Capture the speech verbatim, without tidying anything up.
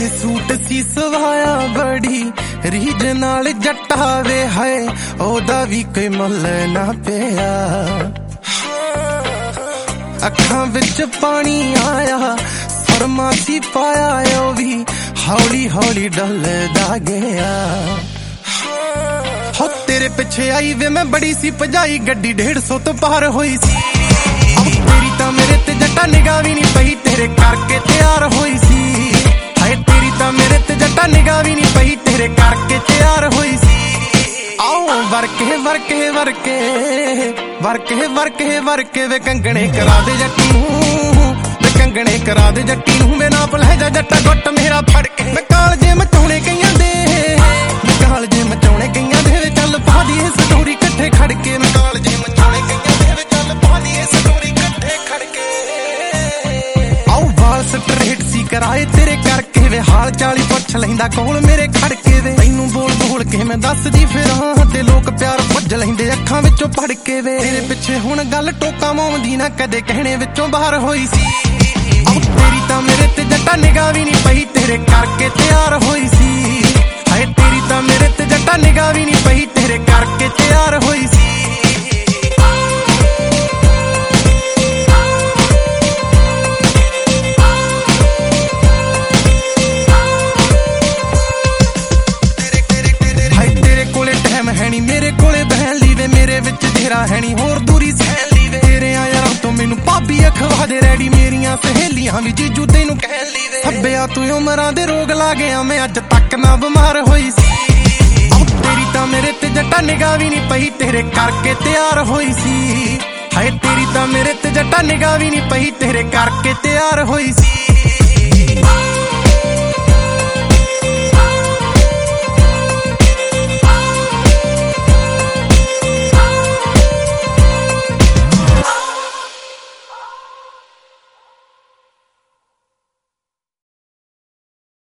ਇਹ ਸੂਟ ਸੀ ਸਵਾਇਆ ਬੜੀ ਰੀਝ ਨਾਲ ਜੱਟਾ ਵੇ ਹੈ ਉਹਦਾ ਵੀ ਕੋਈ ਮੁੱਲ ਨਾ ਪਿਆ ਅੱਖਾਂ ਵਿੱਚ ਪਾਣੀ ਆਇਆ ਸੁਰਮਾ ਸੀ ਪਾਇਆ ਉਹ ਵੀ ਹੌਲੀ ਹੌਲੀ ਡੁੱਲਦਾ ਗਿਆ ਹੋ ਤੇਰੇ ਪਿੱਛੇ ਆਈ ਵੇ ਮੈਂ ਬੜੀ ਸੀ ਭਜਾਈ ਗੱਡੀ ਡੇਢ ਸੌ ਤੋਂ ਪਾਰ ਹੋਈ ਸੀ ਤੇਰੀ ਤਾਂ ਮੇਰੇ ਤੇ ਜੱਟਾ ਨਿਗਾਹ ਵੀ ਨਹੀਂ ਪਈ ਤੇਰੇ ਕਰਕੇ ਤਿਆਰ ਹੋਈ ਸੀ ਹਾਏ ਤੇਰੀ ਤਾਂ ਮੇਰੇ ਤੇ ਜੱਟਾ ਨਿਗਾਹ ਵੀ ਨਹੀਂ ਪਈ ਤੇਰੇ ਕਰਕੇ ਤਿਆਰ ਹੋਈ ਸੀ ਆਓ ਵਰਕੇ ਵਰਕੇ ਵਰਕੇ ਵਰਕੇ ਵਰਕੇ ਵਰਕੇ ਵੇ ਕੰਗਣੇ ਕਰਾ ਦੇ ਜੱਟੀ ਨੂੰ ਵੇ ਕੰਗਣੇ ਕਰਾ ਦੇ ਜੱਟੀ ਨੂੰ ਮੈਂ ਨਾ ਭੁੱਲ ਜਾ ਜੱਟਾ ਗੁੱਟ ਮੇਰਾ ਫੜ ਕੇ ਮੈਂ ਕਾਲਜੇ ਮਚਾਉਣੇ ਕਈਆਂ ਦੇ ਮੈਂ ਕਾਲਜੇ ਮਚਾਉਣੇ ਕਈਆਂ ਦੇ ਚੱਲ ਪਾ ਦੀਏ ਸਟੋਰੀ ਇਕੱਠੇ ਖੜ ਕੇ ਮੈਂ ਕਾਲਜੇ ਮਚਾਉਣੇ ਕਈਆਂ ਦੇ ਚੱਲ ਪਾ ਦੀਏ ਸਟੋਰੀ ਇਕੱਠੇ ਖੜ ਕੇ ਆਓ ਵਾਲ ਸਟਰੇਟ ਸੀ ਕਰਾਏ ਤੇਰੇ ਕਰਕੇ ਵੇ ਹਾਲ ਚਾਲੀ ਪੁੱਛ ਲੈਂਦਾ ਕੋਲ ਮੇਰੇ ਖੜ ਕੇ ਵੇ ਤੈਨੂੰ ਬੋਲ ਬੋਲ ਕੇ ਮੈਂ ਦੱਸਦੀ ਫਿਰਾਂ ਤੇ ਲੋਕ ਪਿਆਰ ਭੁੱਜ ਲੈਂਦੇ ਅੱਖਾਂ ਵਿੱਚੋਂ ਪੜ ਕੇ ਵੇ ਤੇਰੇ ਪਿੱਛੇ ਹੁਣ ਗੱਲ ਟੋਕਾ ਮਾਉਂਦੀ ਨਾ ਕਦੇ ਕਹਿਣੇ ਵਿੱਚੋਂ ਬਾਹਰ ਹੋਈ ਸੀ ਆਹ ਤੇਰੀ ਤਾਂ ਮੇਰੇ ਤੇ ਜੱਟਾ ਨਿਗਾਹ ਵੀ ਨਹੀਂ ਪਈ ਤੇਰੇ ਕਰਕੇ ਤਿਆਰ ਹੋਈ ਸੀ ਹਾਏ ਤੇਰੀ ਤਾਂ ਮੇਰੇ ਤੇ ਜੱਟਾ ਨਿਗਾਹ ਵੀ ਨਹੀਂ ਪਈ ਤੇਰੇ ਕਰਕੇ ਤਿਆਰ ਹੋਈ ਸੀ ਹੈਨੀ ਮੇਰੇ ਕੋਲੇ ਬਹਿਣ ਲਈ ਵੇ ਮੇਰੇ ਵਿੱਚ ਤੇਰਾ ਹੈਨੀ ਹੋਰ ਦੂਰੀ ਸਹਿਣ ਲਈ ਵੇ ਤੇਰੇ ਆ ਯਾਰਾਂ ਤੋਂ ਮੈਨੂੰ ਭਾਬੀ ਅਖਵਾ ਦੇ ਰੈਡੀ ਮੇਰੀਆਂ ਸਹੇਲੀਆਂ ਵੀ ਜੀਜੂ ਤੈਨੂੰ ਕਹਿਣ ਲਈ ਵੇ ਹੱਬਿਆ ਤੂੰ ਉਮਰਾਂ ਦੇ ਰੋਗ ਲਾ ਗਿਆ ਮੈਂ ਅੱਜ ਤੱਕ ਨਾ ਬਿਮਾਰ ਹੋਈ ਸੀ ਤੇਰੀ ਤਾਂ ਮੇਰੇ ਤੇ ਜੱਟਾ ਨਿਗਾਹ ਵੀ ਨਹੀਂ ਪਈ ਤੇਰੇ ਕਰਕੇ ਤਿਆਰ ਹੋਈ ਸੀ ਹਾਏ ਤੇਰੀ ਤਾਂ ਮੇਰੇ ਤੇ ਜੱਟਾ ਨਿਗਾਹ ਵੀ ਨਹੀਂ ਪਈ ਤੇਰੇ ਕਰਕੇ ਤਿਆਰ ਹੋਈ ਸੀ